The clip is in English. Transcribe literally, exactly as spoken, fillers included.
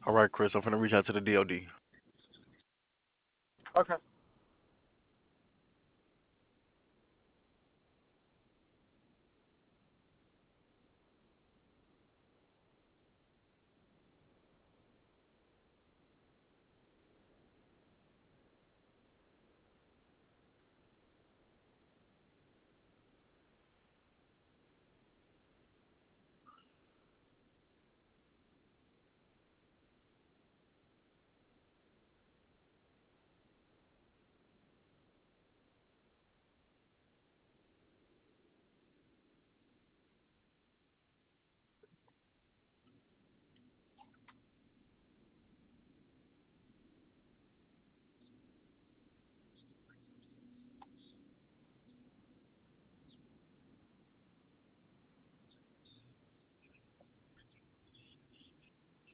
All right, Chris, I'm finna reach out to the D O D. Okay.